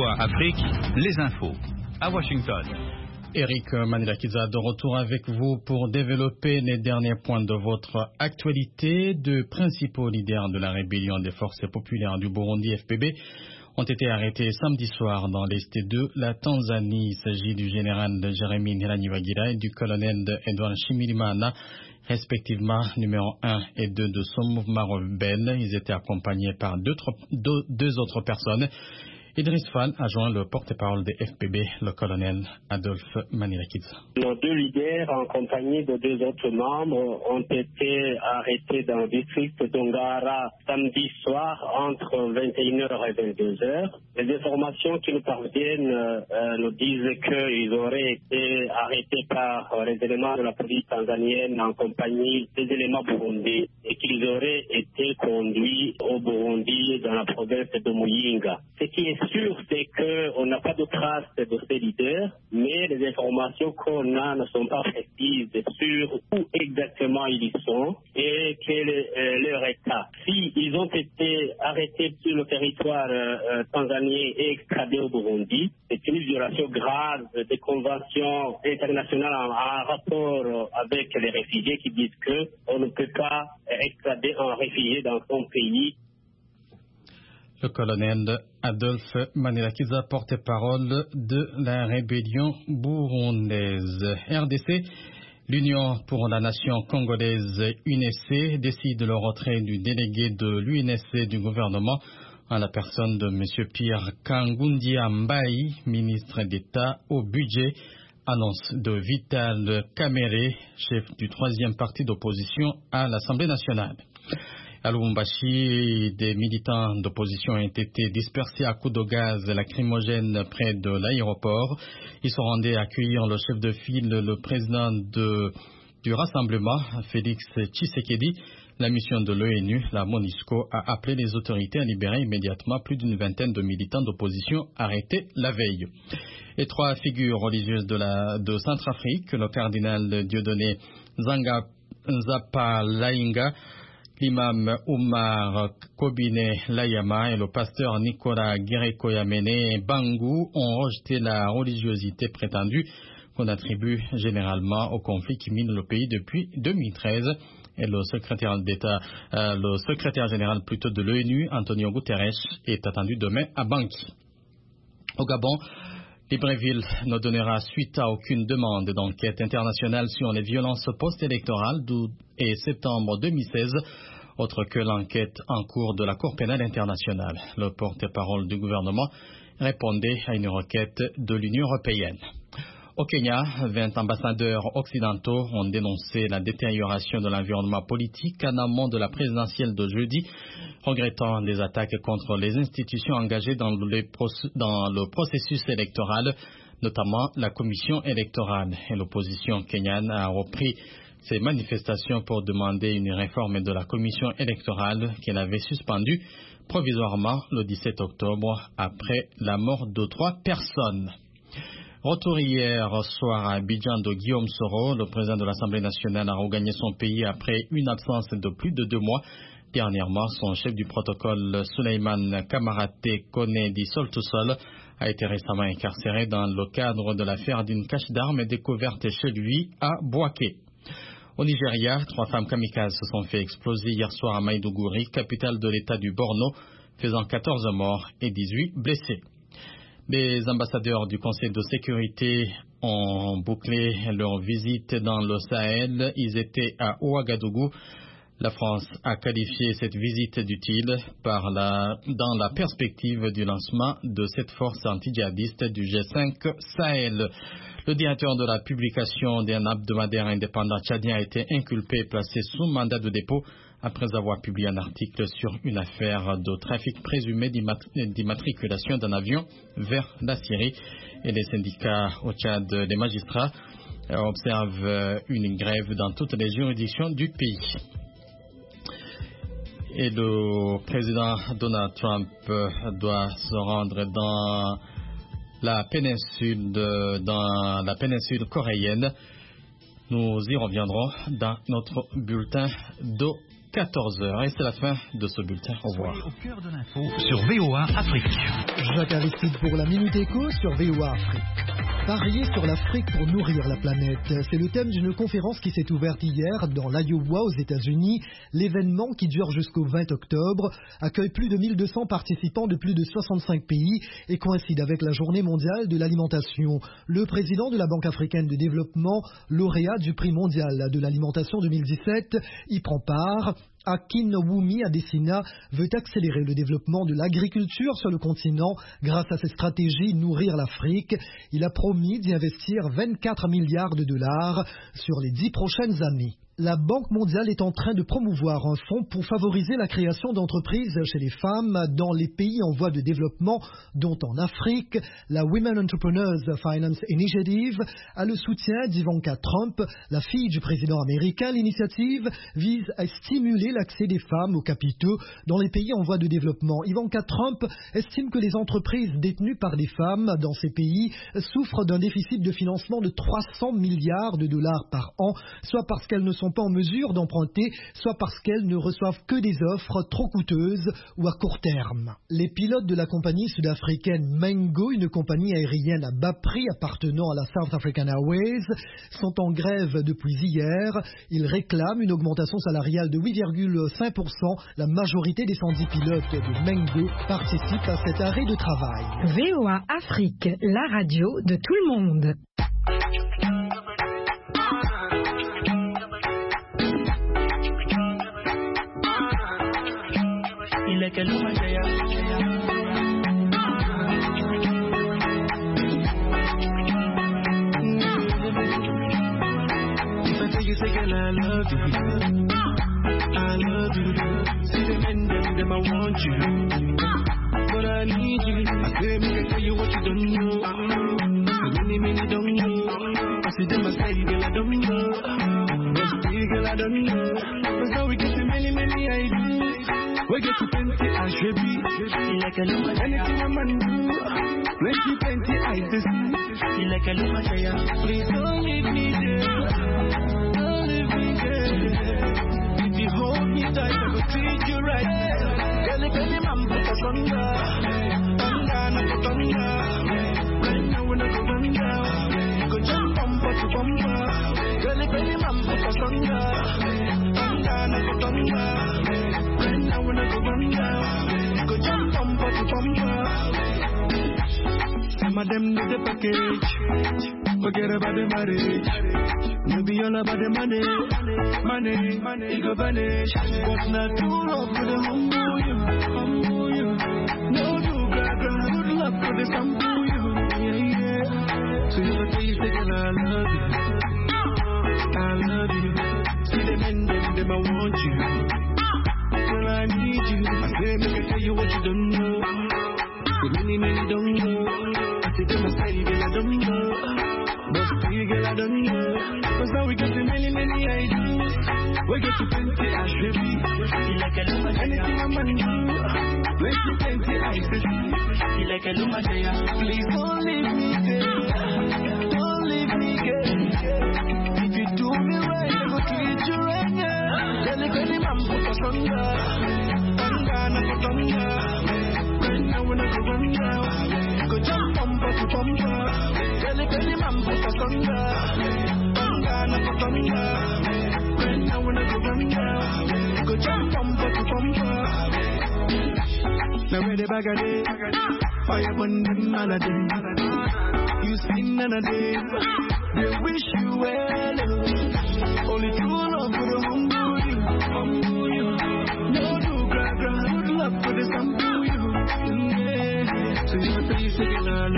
VOA Afrique, les infos. À Washington. Eric Manilakiza de retour avec vous pour développer les derniers points de votre actualité. Deux principaux leaders de la rébellion des forces populaires du Burundi, FPB, ont été arrêtés samedi soir dans l'est de la Tanzanie. Il s'agit du général Jérémy Ntiharayibagira et du colonel Edouard Nshimirimana, respectivement numéro 1 et 2 de son mouvement rebelle. Ils étaient accompagnés par deux autres personnes. Idriss Fall a joint le porte-parole des FPB, le colonel Adolphe Manilakiza. Nos deux leaders, en compagnie de deux autres membres, ont été arrêtés dans le district d'Ongara samedi soir entre 21h et 22h. Les informations qui nous parviennent nous disent qu'ils auraient été arrêtés par les éléments de la police tanzanienne en compagnie des éléments burundais et qu'ils auraient été conduits au Burundi dans la province de Muyinga. Ce qui est sûr, c'est qu'on n'a pas de traces de ces leaders, mais les informations qu'on a ne sont pas précises sur où exactement ils sont et quel est leur état. Si ils ont été arrêtés sur le territoire tanzanien et extradés au Burundi, c'est une violation grave des conventions internationales en rapport avec les réfugiés qui disent qu'on ne peut pas extrader un réfugié dans son pays. Le colonel Adolphe Manilakiza, porte-parole de la rébellion burundaise. RDC, l'Union pour la nation congolaise UNSC décide le retrait du délégué de l'UNSC du gouvernement en la personne de M. Pierre Kangundia Mbaye, ministre d'État au budget. Annonce de Vital Kamerhe, chef du troisième parti d'opposition à l'Assemblée nationale. À Lubumbashi, des militants d'opposition ont été dispersés à coups de gaz lacrymogène près de l'aéroport. Ils sont rendus accueillir le chef de file, le président du rassemblement, Félix Tshisekedi. La mission de l'ONU, la MONUSCO, a appelé les autorités à libérer immédiatement plus d'une vingtaine de militants d'opposition arrêtés la veille. Et trois figures religieuses de Centrafrique, le cardinal Dieudonné Nzapa Lainga, l'imam Oumar Kobine Layama et le pasteur Nicolas Guérékoyamene Bangou ont rejeté la religiosité prétendue qu'on attribue généralement au conflit qui mine le pays depuis 2013. Et le secrétaire général de l'ONU, Antonio Guterres, est attendu demain à Bangui. Au Gabon, Libreville ne donnera suite à aucune demande d'enquête internationale sur les violences post-électorales d'août et septembre 2016, autre que l'enquête en cours de la Cour pénale internationale. Le porte-parole du gouvernement répondait à une requête de l'Union européenne. Au Kenya, 20 ambassadeurs occidentaux ont dénoncé la détérioration de l'environnement politique en amont de la présidentielle de jeudi, regrettant les attaques contre les institutions engagées dans le processus électoral, notamment la commission électorale. Et l'opposition kenyane a repris ces manifestations pour demander une réforme de la commission électorale qu'elle avait suspendue provisoirement le 17 octobre après la mort de 3 personnes. Retour hier soir à Abidjan de Guillaume Soro, le président de l'Assemblée nationale a regagné son pays après une absence de plus de 2 mois. Dernièrement, son chef du protocole, Souleymane Kamarate Kone Di Soltusol, a été récemment incarcéré dans le cadre de l'affaire d'une cache d'armes découverte chez lui à Bouaké. Au Nigeria, 3 femmes kamikazes se sont fait exploser hier soir à Maïdougouri, capitale de l'état du Borno, faisant 14 morts et 18 blessés. Les ambassadeurs du Conseil de sécurité ont bouclé leur visite dans le Sahel. Ils étaient à Ouagadougou. La France a qualifié cette visite d'utile dans la perspective du lancement de cette force anti-djihadiste du G5 Sahel. Le directeur de la publication d'un hebdomadaire indépendant tchadien a été inculpé et placé sous mandat de dépôt après avoir publié un article sur une affaire de trafic présumé d'immatriculation d'un avion vers la Syrie. Et les syndicats au Tchad, les magistrats, observent une grève dans toutes les juridictions du pays. Et le président Donald Trump doit se rendre dans la péninsule coréenne. Nous y reviendrons dans notre bulletin de 14h. Et c'est la fin de ce bulletin. Au revoir. Soyez au cœur de l'info sur VOA Afrique. Jacques Aristide pour la Minute Éco sur VOA Afrique. Parier sur l'Afrique pour nourrir la planète, c'est le thème d'une conférence qui s'est ouverte hier dans l'Iowa aux États-Unis. L'événement, qui dure jusqu'au 20 octobre, accueille plus de 1200 participants de plus de 65 pays et coïncide avec la Journée mondiale de l'alimentation. Le président de la Banque africaine de développement, lauréat du prix mondial de l'alimentation 2017, y prend part. Akinwumi Adesina veut accélérer le développement de l'agriculture sur le continent grâce à ses stratégies Nourrir l'Afrique. Il a promis d'y investir 24 milliards de dollars sur les 10 prochaines années. La Banque mondiale est en train de promouvoir un fonds pour favoriser la création d'entreprises chez les femmes dans les pays en voie de développement, dont en Afrique. La Women Entrepreneurs Finance Initiative a le soutien d'Ivanka Trump, la fille du président américain. L'initiative vise à stimuler l'accès des femmes aux capitaux dans les pays en voie de développement. Ivanka Trump estime que les entreprises détenues par des femmes dans ces pays souffrent d'un déficit de financement de 300 milliards de dollars par an, soit parce qu'elles ne sont pas en mesure d'emprunter, soit parce qu'elles ne reçoivent que des offres trop coûteuses ou à court terme. Les pilotes de la compagnie sud-africaine Mango, une compagnie aérienne à bas prix appartenant à la South African Airways, sont en grève depuis hier. Ils réclament une augmentation salariale de 8,5%. La majorité des 110 pilotes de Mango participent à cet arrêt de travail. VOA Afrique, la radio de tout le monde. Like a luma jaya. If I tell you, say, girl, I love you. I love you. See the men, them, I want you. But I need you. I say, me, I tell you what you don't know. So many don't know. I see them, I say, girl, I don't know. But still, girl, I don't know. That's how we get to many ideas. We get to plenty, I should be like a luma. Anything a man do, plenty, I see. Like a luma, please don't leave me there. Don't leave me there. If you hold me tight, I will treat you right. Girl, if any man put us under, right now we're not going down. Go jump bumper to bumper. Girl, if any man put us under, right now we're not going down. Go jump bumper to bumper. Some of them need the package. Forget about the marriage. Maybe all about the money, it go vanish. But not too long for the humble you. No, you got good luck for the sample you. Yeah. So you say, girl, I love you. See the men, them, I want you. Girl, I need you. I say, make I tell you what you don't know. So many don't know. I say, them, I say, girl, I don't know. But still, girl, I don't know. Cause now we get to many ideas. We get to plenty, I should be like a luma. Anything a man do, plenty, I see. Like a luma, please don't leave me there. Don't leave me there. If you do me right, I will treat you right now. Then if any man put us under, right now we're not going down. Go jump bumper to bumper. Then if any man put us under, right now we're not going down. Go jump bumper to bumper. Now where the bag of day, fire burn them all of them. You sing none of them, they wish you well. Only true love for the humble you. No do gra, good luck for the sample you. Yeah. So you say you say, girl,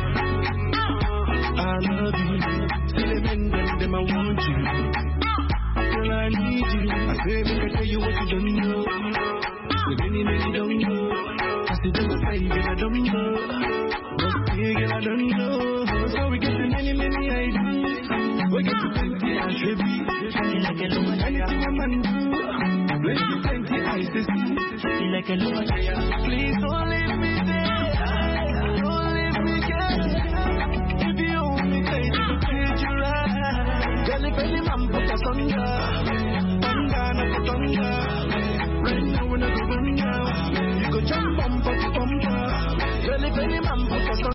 I love you. See the men, them, I want you. Girl, I need you. I say, make I tell you what you don't know. So many don't know. I see them, I say, girl, I don't know. But still, girl, I don't know. So we get to many ideas. We get to plenty, I should be like a luma. Anything a man do, plenty, I see. Like a luma. Please don't